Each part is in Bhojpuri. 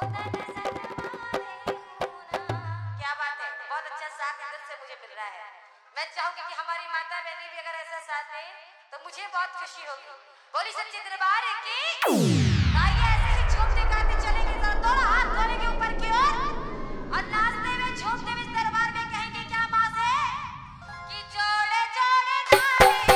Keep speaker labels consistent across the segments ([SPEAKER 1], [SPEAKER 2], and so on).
[SPEAKER 1] क्या बात है, बहुत अच्छा साथ दिल से मुझे मिल रहा है। मैं चाहूंगी कि हमारी माता बहनें भी अगर ऐसा साथ दें तो मुझे बहुत खुशी होगी। बोली सच्चे दरबार की। आइए ऐसे ही झूमते गाते चलेंगे, जरा दोनों हाथ खोलेंगे ऊपर की ओर और नाचते हुए झूमते हुए इस दरबार में कहेंगे क्या बात है कि जोड़े जोड़े नारी,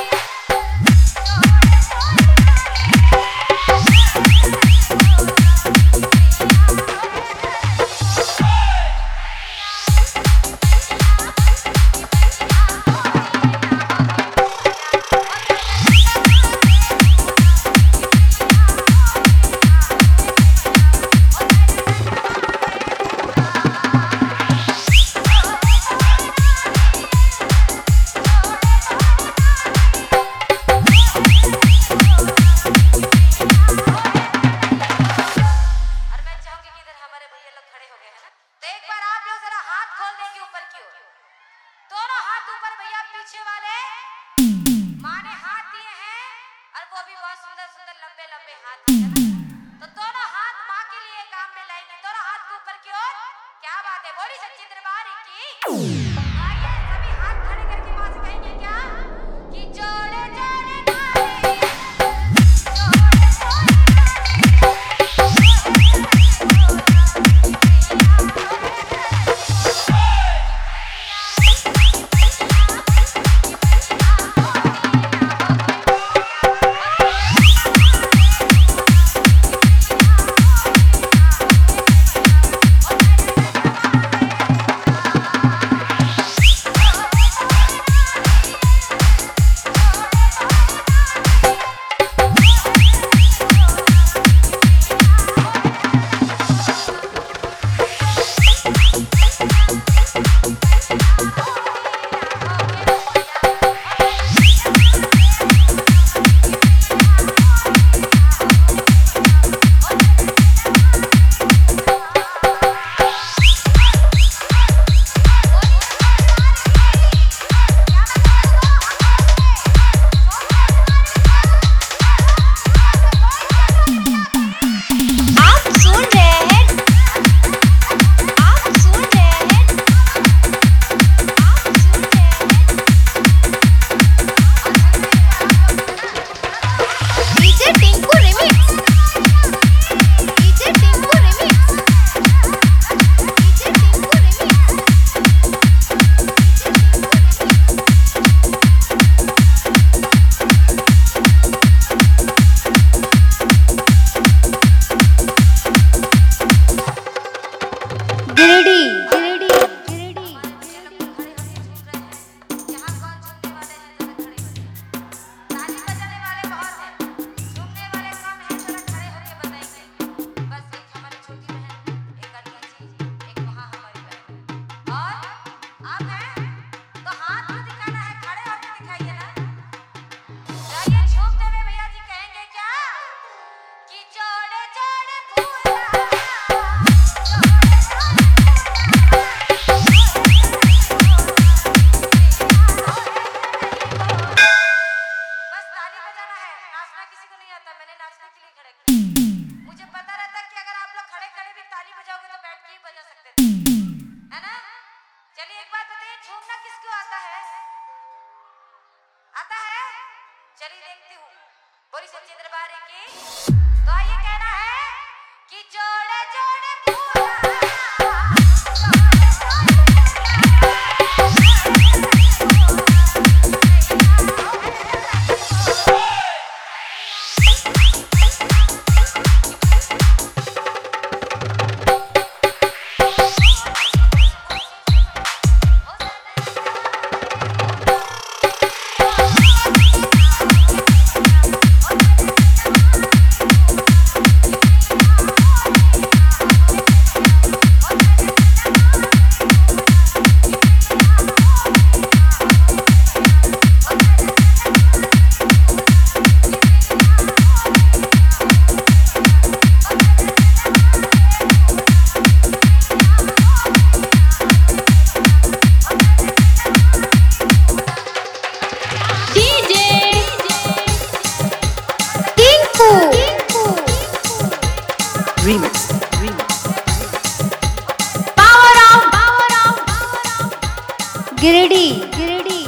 [SPEAKER 1] पीछे वाले माँ ने हाथ दिए हैं और वो भी बहुत सुंदर सुंदर लंबे लंबे हाथ दिए हैं ना, तो दोनों हाथ माँ के लिए काम में लाएंगे, दोनों हाथ को ऊपर की ओर। क्या बात है, बोली सच्ची दरबार की। आइए सभी हाथ खड़े करके माँ से कहेंगे क्या कि जोड़े जोड़े नारी, चलिए देखती हूँ। बोली सच्चे दरबार की। तो आइए कहना है कि जोड़े जोड़े फूल
[SPEAKER 2] गिरिडीह